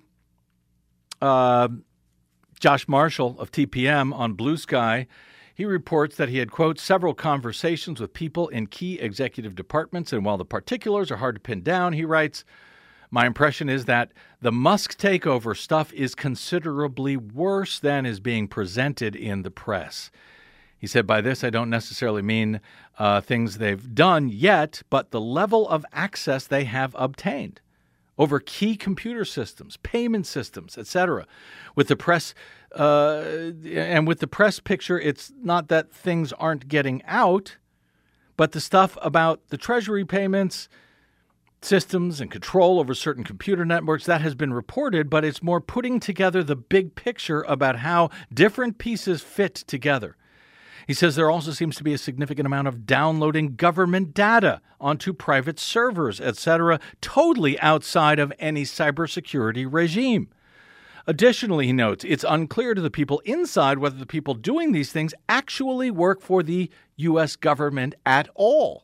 [SPEAKER 2] Josh Marshall of TPM on Blue Sky, he reports that he had, quote, several conversations with people in key executive departments, and while the particulars are hard to pin down, he writes, my impression is that the Musk takeover stuff is considerably worse than is being presented in the press. He said, by this, I don't necessarily mean things they've done yet, but the level of access they have obtained over key computer systems, payment systems, etc. With the press, and with the press picture, it's not that things aren't getting out, but the stuff about the Treasury payments, systems, and control over certain computer networks, that has been reported, but it's more putting together the big picture about how different pieces fit together. He says there also seems to be a significant amount of downloading government data onto private servers, etc., totally outside of any cybersecurity regime. Additionally, he notes, it's unclear to the people inside whether the people doing these things actually work for the U.S. government at all.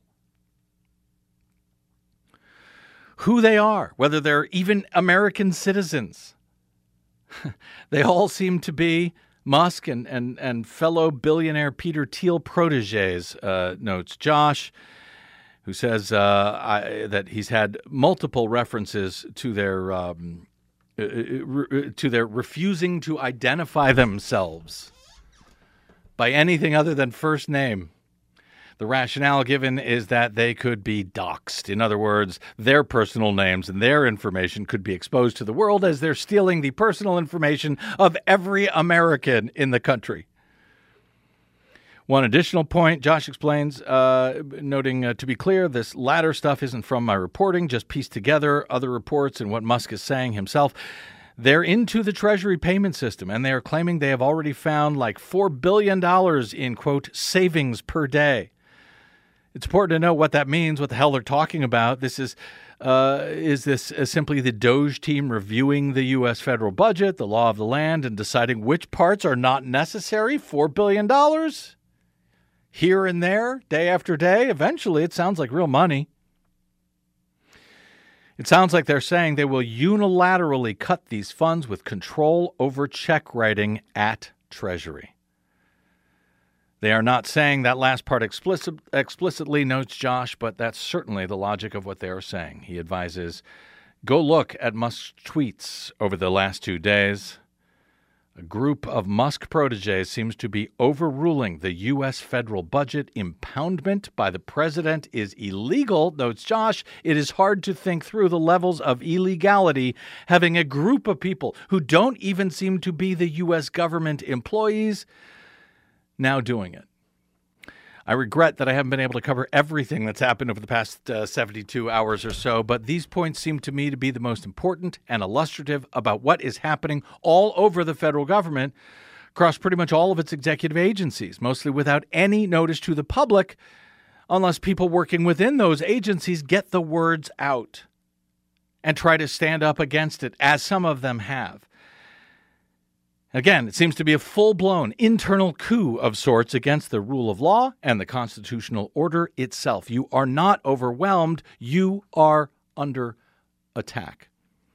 [SPEAKER 2] Who they are, whether they're even American citizens. They all seem to be Musk and fellow billionaire Peter Thiel proteges, notes Josh, who says that he's had multiple references to their refusing to identify themselves by anything other than first name. The rationale given is that they could be doxed. In other words, their personal names and their information could be exposed to the world as they're stealing the personal information of every American in the country. One additional point, Josh explains, noting, to be clear, this latter stuff isn't from my reporting, just pieced together other reports and what Musk is saying himself. They're into the Treasury payment system, and they are claiming they have already found like $4 billion in, quote, savings per day. It's important to know what that means, what the hell they're talking about. This is this simply the Doge team reviewing the U.S. federal budget, the law of the land, and deciding which parts are not necessary? $4 billion? Here and there, day after day? Eventually, it sounds like real money. It sounds like they're saying they will unilaterally cut these funds with control over check writing at Treasury. They are not saying that last part explicitly, notes Josh, but that's certainly the logic of what they are saying. He advises, go look at Musk's tweets over the last 2 days. A group of Musk proteges seems to be overruling the U.S. federal budget. Impoundment by the president is illegal, notes Josh. It is hard to think through the levels of illegality having a group of people who don't even seem to be the U.S. government employees now doing it. I regret that I haven't been able to cover everything that's happened over the past 72 hours or so, but these points seem to me to be the most important and illustrative about what is happening all over the federal government across pretty much all of its executive agencies, mostly without any notice to the public, unless people working within those agencies get the words out and try to stand up against it, as some of them have. Again, it seems to be a full-blown internal coup of sorts against the rule of law and the constitutional order itself. You are not overwhelmed. You are under attack.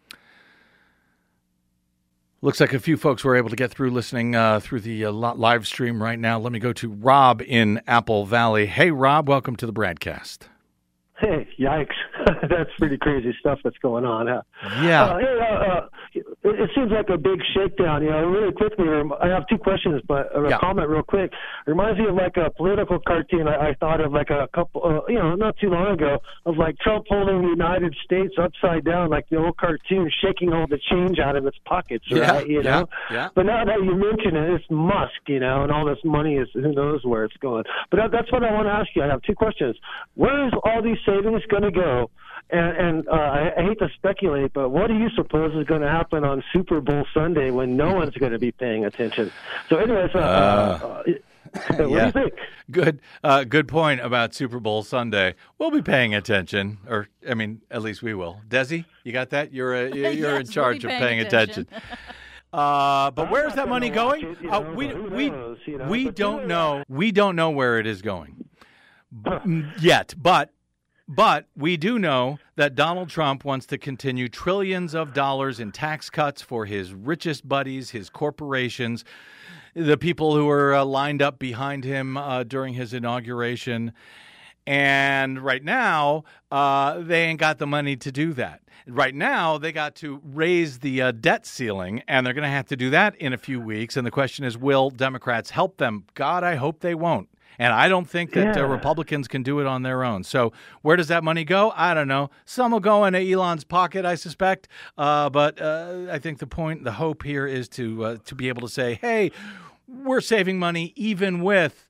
[SPEAKER 2] Looks like a few folks were able to get through listening through the live stream right now. Let me go to Rob in Apple Valley. Hey, Rob, welcome to the broadcast.
[SPEAKER 7] Hey, yikes. That's pretty crazy stuff that's going on.
[SPEAKER 2] Yeah.
[SPEAKER 7] It seems like a big shakedown. Really quickly, I have two questions, but a comment real quick. It reminds me of like a political cartoon I thought of like a couple, not too long ago, of like Trump holding the United States upside down, like the old cartoon, shaking all the change out of its pockets, right? Yeah. But now that you mention it, it's Musk, and all this money is, who knows where it's going. But that's what I want to ask you. I have two questions. Where is all these savings going to go? And I hate to speculate, but what do you suppose is going to happen on Super Bowl Sunday when no one's going to be paying attention? So anyways, What do you think?
[SPEAKER 2] Good point about Super Bowl Sunday. We'll be paying attention, or I mean, at least we will. Desi, you got that? You're in charge of paying attention. But where's that money going? We don't know. We don't know where it is going yet. But we do know that Donald Trump wants to continue trillions of dollars in tax cuts for his richest buddies, his corporations, the people who are lined up behind him during his inauguration. And right now, they ain't got the money to do that. Right now, they got to raise the debt ceiling, and they're going to have to do that in a few weeks. And the question is, will Democrats help them? God, I hope they won't. And I don't think that Republicans can do it on their own. So where does that money go? I don't know. Some will go into Elon's pocket, I suspect. But I think the hope here is to be able to say, hey, we're saving money even with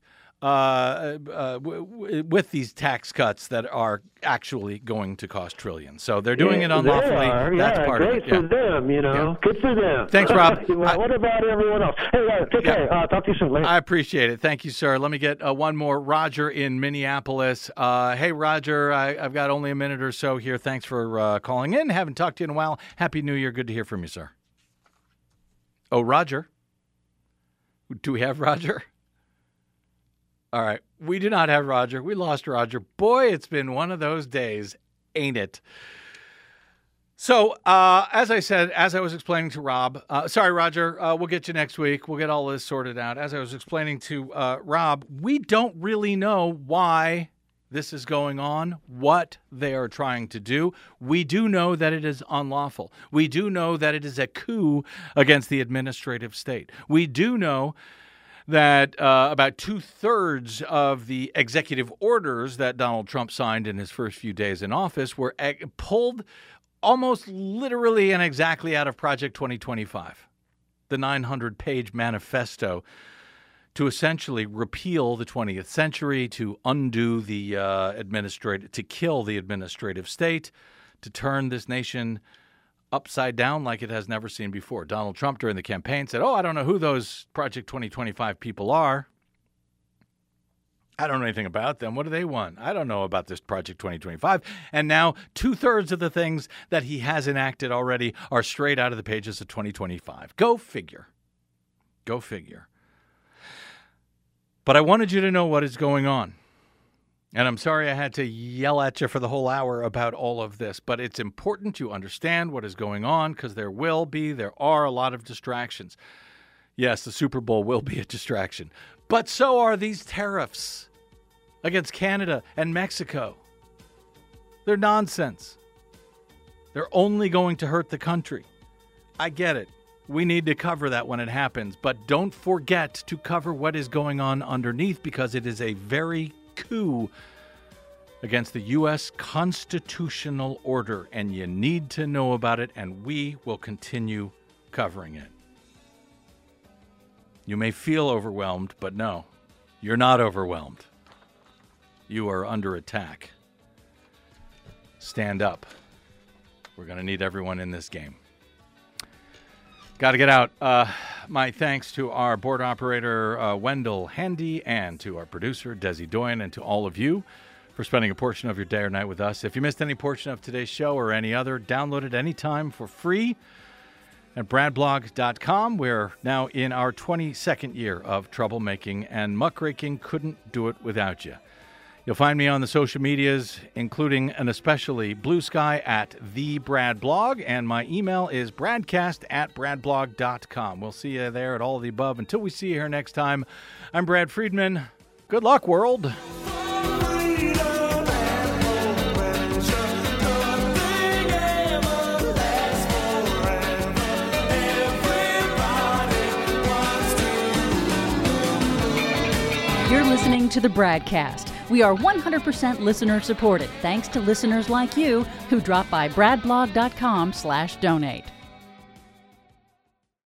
[SPEAKER 2] these tax cuts that are actually going to cost trillions. So they're doing it unlawfully. That's part
[SPEAKER 7] great
[SPEAKER 2] of it.
[SPEAKER 7] For them, Good for them.
[SPEAKER 2] Thanks, Rob.
[SPEAKER 7] What about everyone else? Hey, take care. Talk to you soon. Later.
[SPEAKER 2] I appreciate it. Thank you, sir. Let me get one more. Roger in Minneapolis. Hey, Roger, I've got only a minute or so here. Thanks for calling in. Haven't talked to you in a while. Happy New Year. Good to hear from you, sir. Oh, Roger. Do we have Roger? All right. We do not have Roger. We lost Roger. Boy, it's been one of those days, ain't it? So, as I said, as I was explaining to Rob, sorry, Roger, we'll get you next week. We'll get all this sorted out. As I was explaining to Rob, we don't really know why this is going on, what they are trying to do. We do know that it is unlawful. We do know that it is a coup against the administrative state. We do know that about 2/3 of the executive orders that Donald Trump signed in his first few days in office were pulled almost literally and exactly out of Project 2025, the 900-page manifesto to essentially repeal the 20th century, to undo the to kill the administrative state, to turn this nation upside down like it has never seen before. Donald Trump during the campaign said, I don't know who those Project 2025 people are. I don't know anything about them. What do they want? I don't know about this Project 2025. And now 2/3 of the things that he has enacted already are straight out of the pages of 2025. Go figure. Go figure. But I wanted you to know what is going on. And I'm sorry I had to yell at you for the whole hour about all of this, but it's important you understand what is going on because there are a lot of distractions. Yes, the Super Bowl will be a distraction, but so are these tariffs against Canada and Mexico. They're nonsense. They're only going to hurt the country. I get it. We need to cover that when it happens, but don't forget to cover what is going on underneath because it is a very coup against the U.S. constitutional order, and you need to know about it, and we will continue covering it. You may feel overwhelmed, but no, you're not overwhelmed. You are under attack. Stand up. We're going to need everyone in this game. Got to get out. My thanks to our board operator, Wendell Handy, and to our producer, Desi Doyen, and to all of you for spending a portion of your day or night with us. If you missed any portion of today's show or any other, download it anytime for free at bradblog.com. We're now in our 22nd year of troublemaking, and muckraking couldn't do it without you. You'll find me on the social medias, including and especially Blue Sky at The Brad Blog, and my email is bradcast@bradblog.com. We'll see you there at all of the above. Until we see you here next time, I'm Brad Friedman. Good luck, world.
[SPEAKER 4] You're listening to the Bradcast. We are 100% listener supported, thanks to listeners like you who drop by bradblog.com/donate.